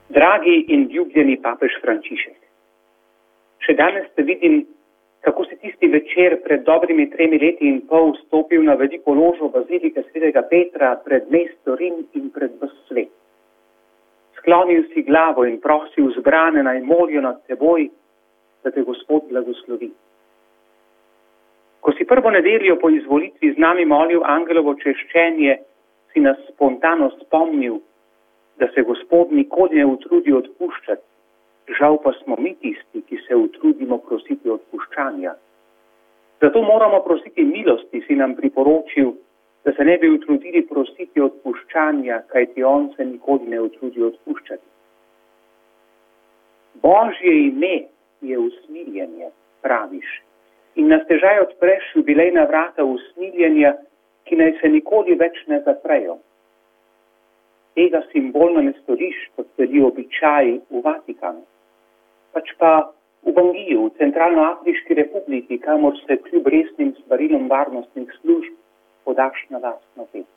Dragi in ljubljeni papež Frančišek, še danes te vidim, kako si tisti večer pred dobrimi 3 leti in pol stopil na veliko ložo bazilike svetega Petra pred mesto Rim in pred ves svet. Sklonil si glavo in prosil zbrane naj molijo nad teboj, da te Gospod blagoslovi. Ko si prvo nedeljo po izvolitvi z nami molil angelovo češčenje, si nas spontano spomnil, da se Gospod nikoli ne utrudi odpuščati, žal pa smo mi tisti, ki se utrudimo prositi odpuščanja. Zato moramo prositi milosti, si nam priporočil, da se ne bi utrudili prositi odpuščanja, kajti on se nikoli ne utrudi odpuščati. Božje ime je usmiljenje, praviš, in na stežaj odpreš jubilejna vrata usmiljenja, ki naj se nikoli več ne zaprejo. Tega simbolno ne storiš, kot sledi običaji v Vatikanu, pač pa v Bangiju, v Centralnoafriški republiki, kamor se kljub resnim svarilom varnostnih služb podaš na lastno pest.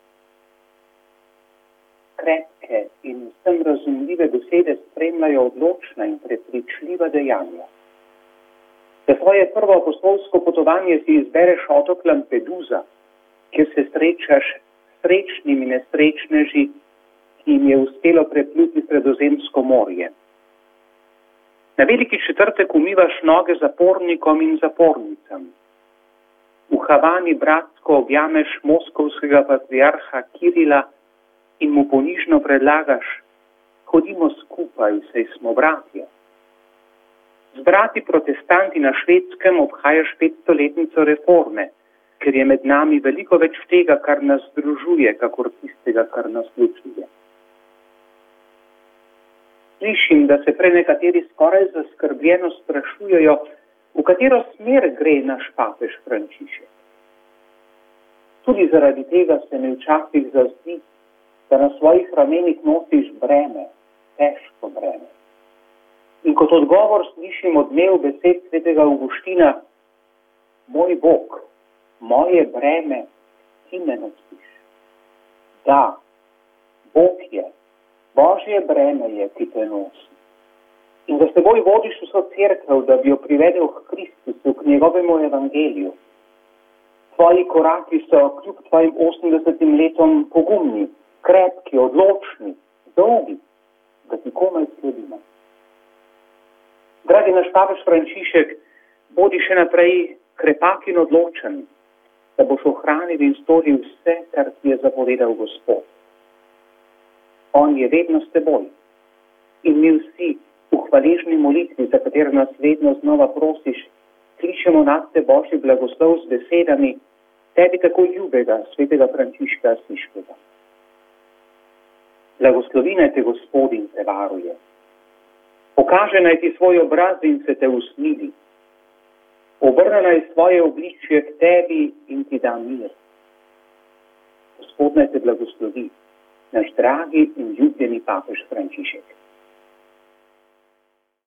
Krepke in vsem razumljive besede spremljajo odločna in prepričljiva dejanja. Za svoje prvo apostolsko potovanje si izbereš otok Lampedusa, kjer se srečaš s srečnimi nesrečneži, ki jim je uspelo prepluti Sredozemsko morje. Na veliki četrtek umivaš noge zapornikom in zapornicam. V Havani bratsko objameš moskovskega patriarha Kirila in mu ponižno predlagaš: hodimo skupaj, saj smo bratje. Z brati protestanti na Švedskem obhajaš 500-letnico reforme, ker je med nami veliko več tega, kar nas združuje, kakor tistega, kar nas ločuje. Slišim, da se nekateri skoraj zaskrbljeno sprašujejo, v katero smer gre naš papež Frančišek. Tudi zaradi tega se mi včasih zazdi, da na svojih ramenih nosiš breme, težko breme. In kot odgovor slišim odmev besed svetega Avguština: moj Bog, moje breme ti me nosiš. Da, Bog je, Božje breme je, ki te nosi. In da s teboj vodiš vso cerkev, da bi jo privedel k Kristusu, k njegovemu evangeliju. Tvoji koraki so kljub tvojim 80 letom pogumni, krepki, odločni, dolgi, da ti komaj sledimo. Dragi naš papež Frančišek, bodi še naprej krepak in odločen, da boš ohranil in storil vse, kar ti je zapovedal Gospod. On je vedno s teboj in mi vsi v hvaležni molitvi, za katero nas vedno znova prosiš, kličemo nad te Božji blagoslov z besedami tebi tako ljubega svetega Frančiška Asiškega. Blagoslovi naj te Gospod in te varuje. Pokaže naj ti svoj obraz in se te usmili. Obrne naj svoje obličje k tebi in ti da mir. Gospod naj te blagoslovi, naš dragi in ljubljeni papež Frančišek.